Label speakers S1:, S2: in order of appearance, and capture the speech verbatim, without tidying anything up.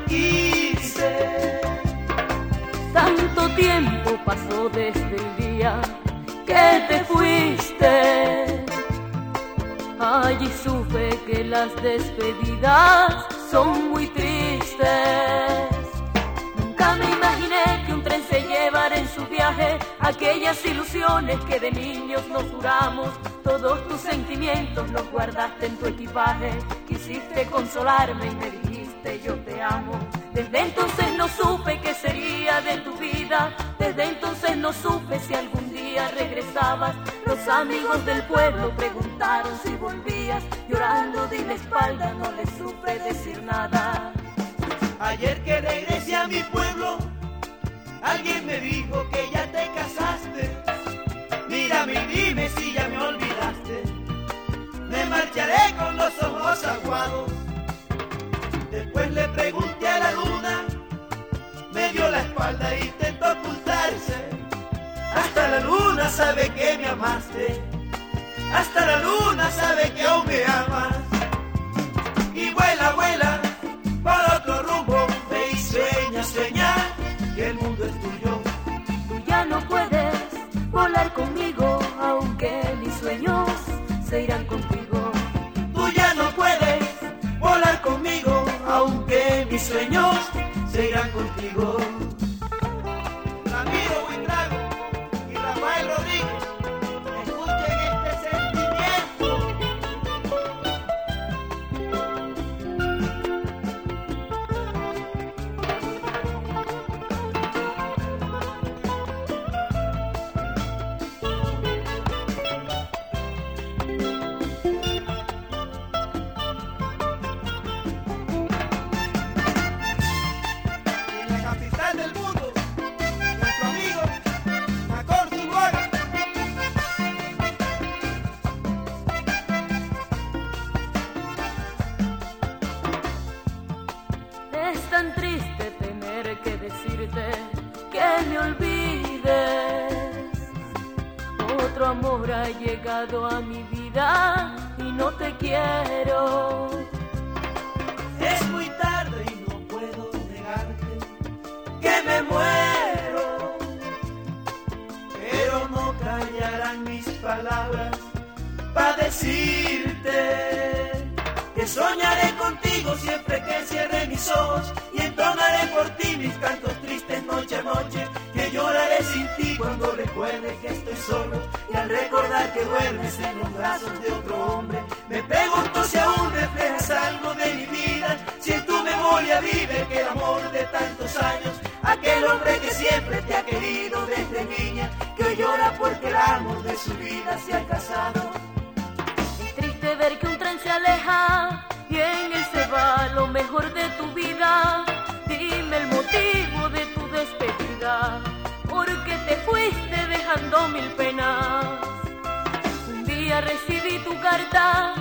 S1: quise.
S2: Tanto tiempo pasó desde el día que te fuiste. Allí supe que las despedidas son muy tristes. Nunca me imaginé que un tren se llevara en su viaje aquellas ilusiones que de niños nos juramos. Todos tus sentimientos los guardaste en tu equipaje. Quisiste consolarme y me dijiste yo te amo. Desde entonces no supe qué sería de tu vida. Desde entonces no supe si algún día regresabas. Los amigos del pueblo preguntaron si volvías. Llorando de la espalda no les supe decir nada.
S1: Ayer que regresé a mi pueblo, alguien me dijo que ya te casaste. Mírame y dime si ya me olvidaste. Me marcharé con los ojos aguados. Después le pregunté a la luna, me dio la espalda e intentó ocultarse. Hasta la luna sabe que me amaste. Hasta la luna sabe que aún me amas. Y vuela, vuela para otro rumbo. Ve y sueña, sueña que el mundo es tuyo.
S2: Tú ya no puedes volar conmigo, aunque mis sueños se irán contigo.
S1: Tú ya no puedes volar conmigo, aunque mis sueños se irán contigo. Ramiro Buitrago y Rafael Rodríguez, escuchen este sentimiento. Del mundo, nuestro amigo Macor Zuluaga.
S2: Es tan triste tener que decirte que me olvides. Otro amor ha llegado a mi vida y no te quiero.
S1: Es muy tarde y no puedo negarte que me muero, pero no callarán mis palabras para decirte que soñaré contigo siempre que cierre mis ojos y entonaré por ti mis cantos tristes noche a noche, que lloraré sin ti cuando recuerde que estoy solo y al recordar que duermes en los brazos de otro hombre. Me pregunto si aún reflejas algo de mi vida, si en tu memoria vive que el amor de tantos años, aquel hombre que siempre te ha querido desde niña, que hoy llora porque el amor de su vida se ha casado.
S2: Es triste ver que un tren se aleja y en él se va lo mejor de tu vida. Dime el motivo de tu despedida, porque te fuiste dejando mil penas. Un día recibí tu carta